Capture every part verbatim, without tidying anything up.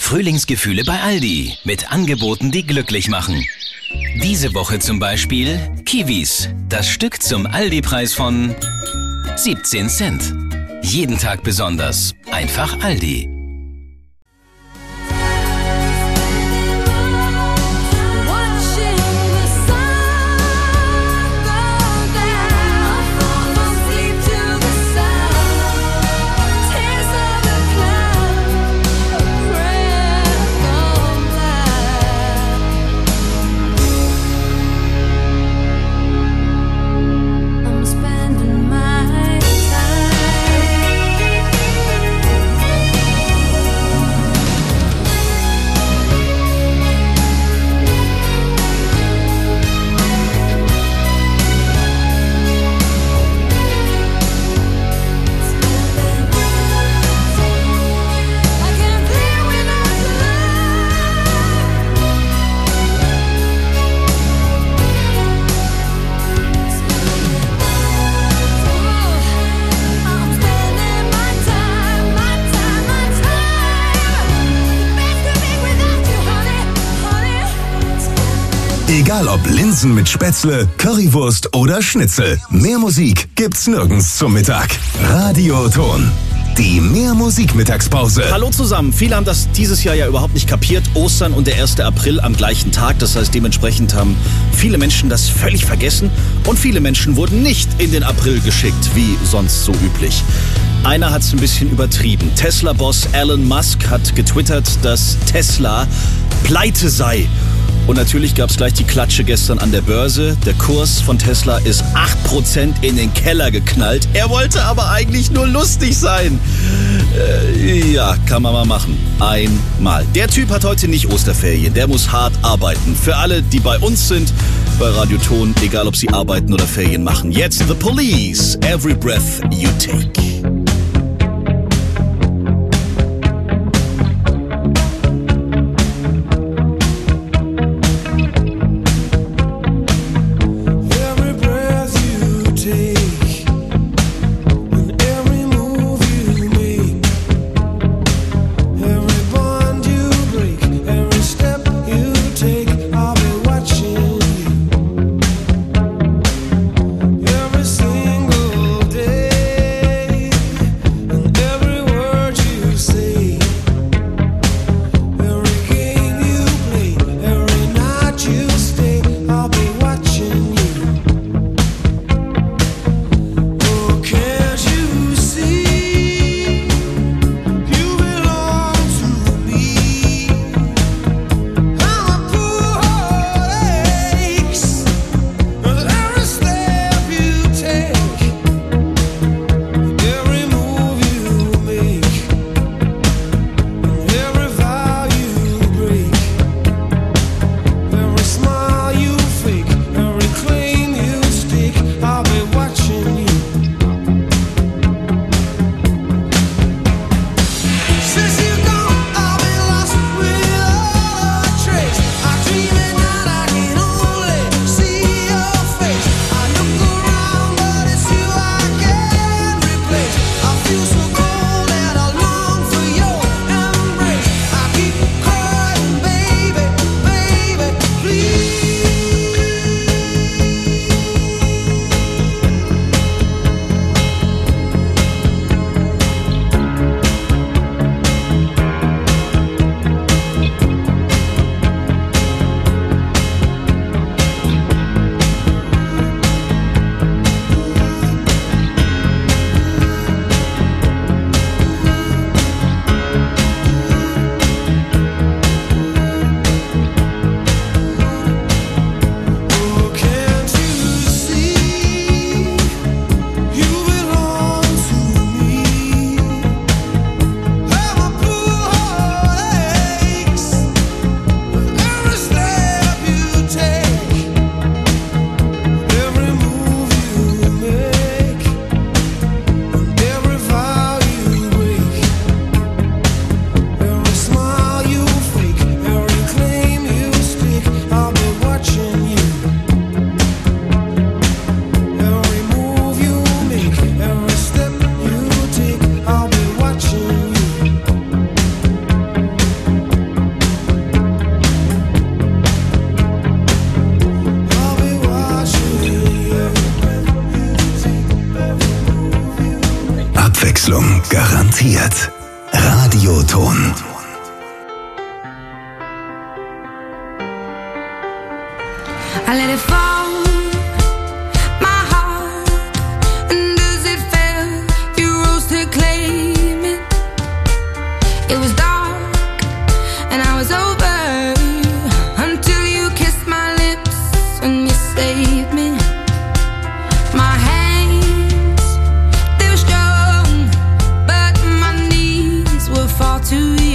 Frühlingsgefühle bei Aldi mit Angeboten, die glücklich machen. Diese Woche zum Beispiel Kiwis. Das Stück zum Aldi-Preis von siebzehn Cent. Jeden Tag besonders. Einfach Aldi. Egal ob Linsen mit Spätzle, Currywurst oder Schnitzel. Mehr Musik gibt's nirgends zum Mittag. Radioton. Die Mehr-Musik-Mittagspause. Hallo zusammen. Viele haben das dieses Jahr ja überhaupt nicht kapiert. Ostern und der erste April am gleichen Tag. Das heißt, dementsprechend haben viele Menschen das völlig vergessen. Und viele Menschen wurden nicht in den April geschickt, wie sonst so üblich. Einer hat es ein bisschen übertrieben. Tesla-Boss Elon Musk hat getwittert, dass Tesla pleite sei. Und natürlich gab es gleich die Klatsche gestern an der Börse. Der Kurs von Tesla ist acht Prozent in den Keller geknallt. Er wollte aber eigentlich nur lustig sein. Äh, ja, kann man mal machen. Einmal. Der Typ hat heute nicht Osterferien. Der muss hart arbeiten. Für alle, die bei uns sind, bei Radioton, egal ob sie arbeiten oder Ferien machen. Jetzt The Police. Every breath you take. Präsentiert Radioton. I let it fall, my heart, and as it fell, you rose to claim it. It was dark, and I was over, until you kissed my lips, and you saved me. My hands, they were strong, but my knees were far too weak.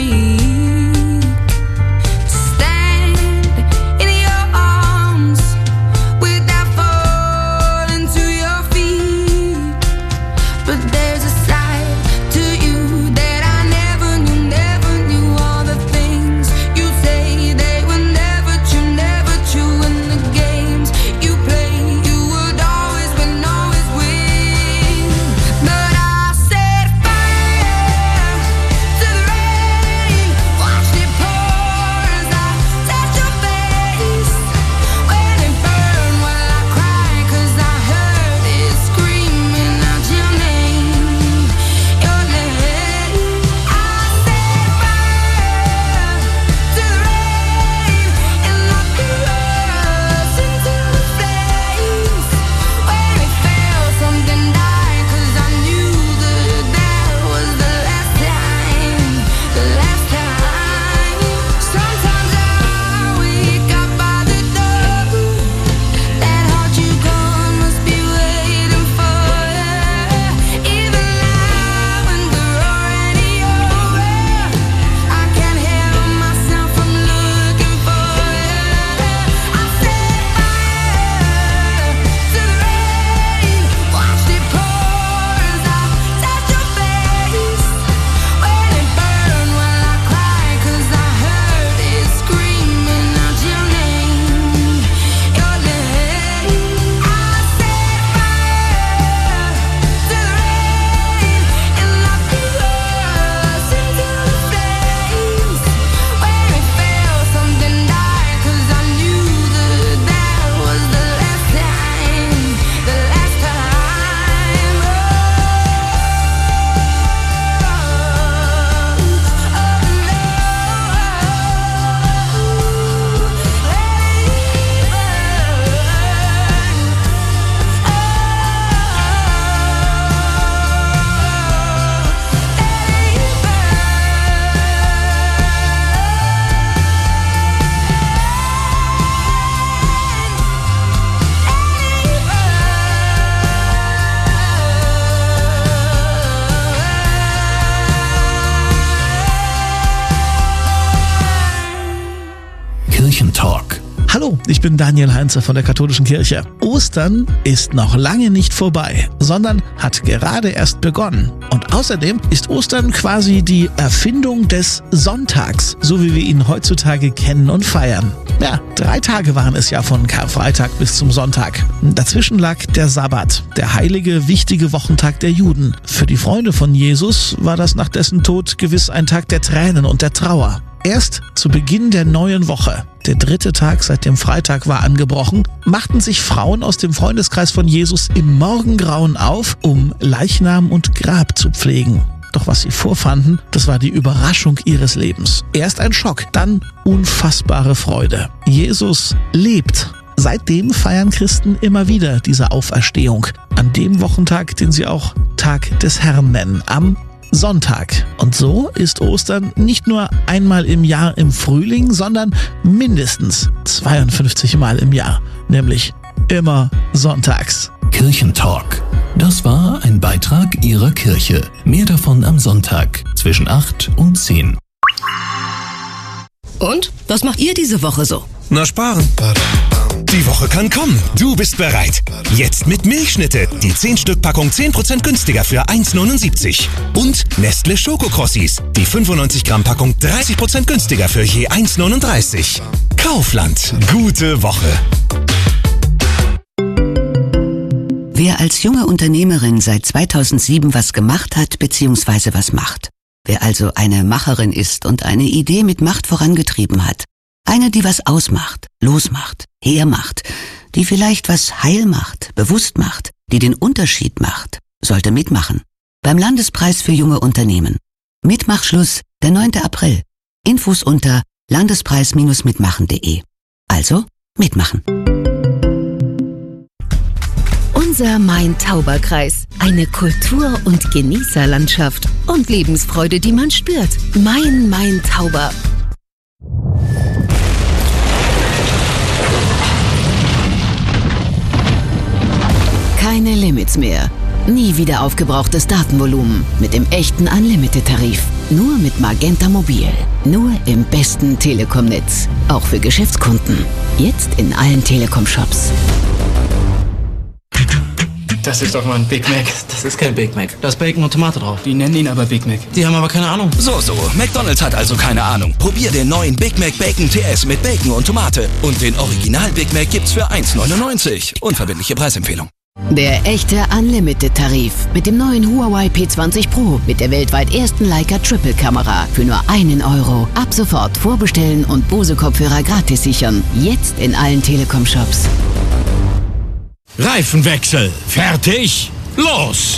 Kirchentalk. Hallo, ich bin Daniel Heinze von der Katholischen Kirche. Ostern ist noch lange nicht vorbei, sondern hat gerade erst begonnen. Und außerdem ist Ostern quasi die Erfindung des Sonntags, so wie wir ihn heutzutage kennen und feiern. Ja, drei Tage waren es ja von Karfreitag bis zum Sonntag. Dazwischen lag der Sabbat, der heilige, wichtige Wochentag der Juden. Für die Freunde von Jesus war das nach dessen Tod gewiss ein Tag der Tränen und der Trauer. Erst zu Beginn der neuen Woche, der dritte Tag seit dem Freitag war angebrochen, machten sich Frauen aus dem Freundeskreis von Jesus im Morgengrauen auf, um Leichnam und Grab zu pflegen. Doch was sie vorfanden, das war die Überraschung ihres Lebens. Erst ein Schock, dann unfassbare Freude. Jesus lebt. Seitdem feiern Christen immer wieder diese Auferstehung. An dem Wochentag, den sie auch Tag des Herrn nennen, am Sonntag. Und so ist Ostern nicht nur einmal im Jahr im Frühling, sondern mindestens zweiundfünfzig Mal im Jahr. Nämlich immer sonntags. Kirchentalk. Das war ein Beitrag Ihrer Kirche. Mehr davon am Sonntag zwischen acht und zehn. Und? Was macht ihr diese Woche so? Na, sparen. Die Woche kann kommen. Du bist bereit. Jetzt mit Milchschnitte. Die zehn Stück Packung zehn Prozent günstiger für eins neunundsiebzig. Und Nestle Schokokrossis. Die fünfundneunzig Gramm Packung dreißig Prozent günstiger für je eins neununddreißig. Kaufland. Gute Woche. Wer als junge Unternehmerin seit zweitausendsieben was gemacht hat bzw. was macht. Wer also eine Macherin ist und eine Idee mit Macht vorangetrieben hat. Eine, die was ausmacht, losmacht, hermacht, die vielleicht was heil macht, bewusst macht, die den Unterschied macht, sollte mitmachen. beim Landespreis für junge Unternehmen. Mitmachschluss der neunte April. Infos unter landespreis Bindestrich mitmachen Punkt de. Also mitmachen. Unser Main-Tauber-Kreis. Eine Kultur- und Genießerlandschaft und Lebensfreude, die man spürt. Main Main-Tauber. Keine Limits mehr. Nie wieder aufgebrauchtes Datenvolumen mit dem echten Unlimited-Tarif. Nur mit Magenta Mobil. Nur im besten Telekom-Netz. Auch für Geschäftskunden. Jetzt in allen Telekom-Shops. Das ist doch mal ein Big Mac. Das ist kein Big Mac. Da ist Bacon und Tomate drauf. Die nennen ihn aber Big Mac. Die haben aber keine Ahnung. So, so. McDonald's hat also keine Ahnung. Probier den neuen Big Mac Bacon T S mit Bacon und Tomate. Und den Original Big Mac gibt's für eins neunundneunzig. Unverbindliche Preisempfehlung. Der echte Unlimited-Tarif mit dem neuen Huawei P zwanzig Pro mit der weltweit ersten Leica Triple-Kamera für nur einen Euro. Ab sofort vorbestellen und Bose-Kopfhörer gratis sichern. Jetzt in allen Telekom-Shops. Reifenwechsel. Fertig? Los!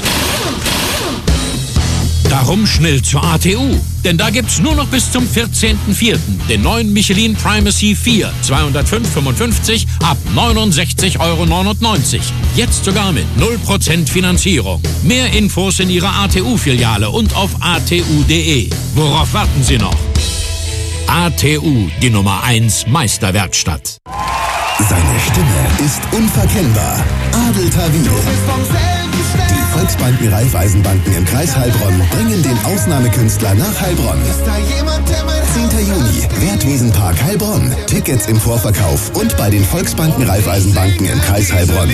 Darum schnell zur A T U. Denn da gibt's nur noch bis zum vierzehnten vierten den neuen Michelin Primacy vier zweihundertfünf fünfundfünfzig ab neunundsechzig Euro neunundneunzig. Jetzt sogar mit null Prozent Finanzierung. Mehr Infos in Ihrer A T U-Filiale und auf a t u punkt de. Worauf warten Sie noch? A T U, die Nummer eins Meisterwerkstatt. Seine Stimme ist unverkennbar. Adel Tawil. Die Volksbanken Raiffeisenbanken im Kreis Heilbronn bringen den Ausnahmekünstler nach Heilbronn. zehnter Juni, Wertwiesenpark Heilbronn. Tickets im Vorverkauf und bei den Volksbanken Raiffeisenbanken im Kreis Heilbronn.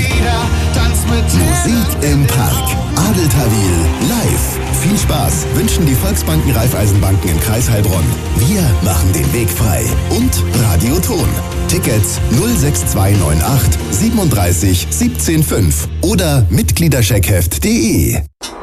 Musik im Park. Adel Tawil live. Viel Spaß wünschen die Volksbanken Raiffeisenbanken im Kreis Heilbronn. Wir machen den Weg frei. Und Radioton. Tickets null sechs zwei neun acht siebenunddreißig siebzehn fünf oder mitgliederscheckheft punkt de.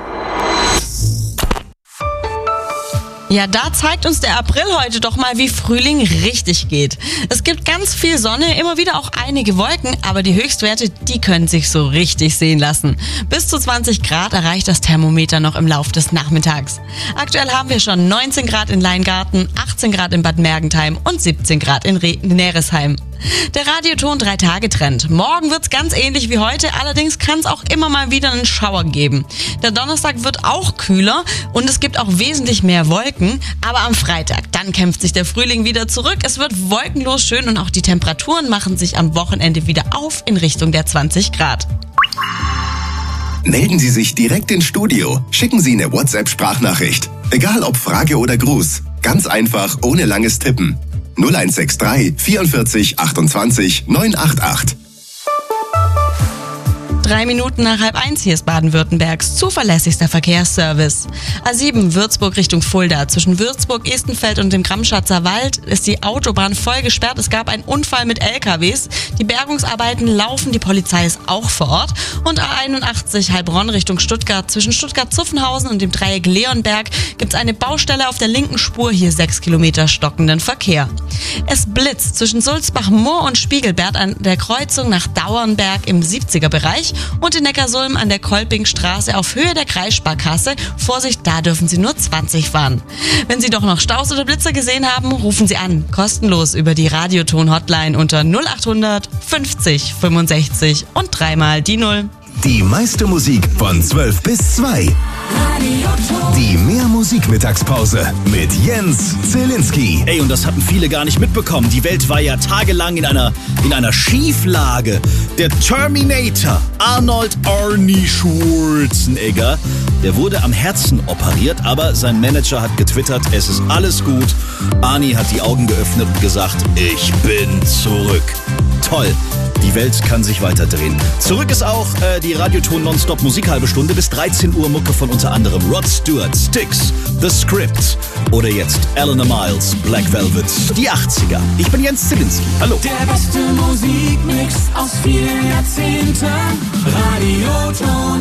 Ja, da zeigt uns der April heute doch mal, wie Frühling richtig geht. Es gibt ganz viel Sonne, immer wieder auch einige Wolken, aber die Höchstwerte, die können sich so richtig sehen lassen. Bis zu zwanzig Grad erreicht das Thermometer noch im Lauf des Nachmittags. Aktuell haben wir schon neunzehn Grad in Leingarten, achtzehn Grad in Bad Mergentheim und siebzehn Grad in Re- Neresheim. Der Radioton drei Tage Trend. Morgen wird's ganz ähnlich wie heute, allerdings kann es auch immer mal wieder einen Schauer geben. Der Donnerstag wird auch kühler und es gibt auch wesentlich mehr Wolken, aber am Freitag, dann kämpft sich der Frühling wieder zurück. Es wird wolkenlos schön und auch die Temperaturen machen sich am Wochenende wieder auf in Richtung der zwanzig Grad. Melden Sie sich direkt ins Studio. Schicken Sie eine WhatsApp-Sprachnachricht. Egal ob Frage oder Gruß. Ganz einfach, ohne langes Tippen. null eins sechs drei vierundvierzig achtundzwanzig neunhundertachtzig. Drei Minuten nach halb eins, hier ist Baden-Württembergs zuverlässigster Verkehrsservice. A sieben Würzburg Richtung Fulda. Zwischen Würzburg, Estenfeld und dem Gramschatzer Wald ist die Autobahn voll gesperrt. Es gab einen Unfall mit L K Ws. Die Bergungsarbeiten laufen, die Polizei ist auch vor Ort. Und A einundachtzig Heilbronn Richtung Stuttgart. Zwischen Stuttgart-Zuffenhausen und dem Dreieck Leonberg gibt es eine Baustelle auf der linken Spur. Hier sechs Kilometer stockenden Verkehr. Es blitzt zwischen Sulzbach-Moor und Spiegelberg an der Kreuzung nach Dauernberg im siebziger Bereich. Und in Neckarsulm an der Kolpingstraße auf Höhe der Kreissparkasse. Vorsicht, da dürfen Sie nur zwanzig fahren. Wenn Sie doch noch Staus oder Blitzer gesehen haben, rufen Sie an. Kostenlos über die Radioton-Hotline unter null achthundert fünfzig fünfundsechzig und dreimal die Null. Die meiste Musik von zwölf bis zwei. Die Mehr-Musik-Mittagspause mit Jens Zielinski. Ey, und das hatten viele gar nicht mitbekommen. Die Welt war ja tagelang in einer, in einer Schieflage. Der Terminator, Arnold Arnie Schwarzenegger, der wurde am Herzen operiert, aber sein Manager hat getwittert, es ist alles gut. Arnie hat die Augen geöffnet und gesagt, ich bin zurück. Toll. Die Welt kann sich weiter drehen. Zurück ist auch äh, die Radioton Nonstop Musikhalbe Stunde bis dreizehn Uhr Mucke von unter anderem Rod Stewart, Styx, The Script oder jetzt Eleanor Miles, Black Velvet, die achtziger. Ich bin Jens Zielinski. Hallo. Der beste Musikmix aus vielen Jahrzehnten. Radioton.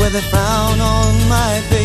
with a frown on my face.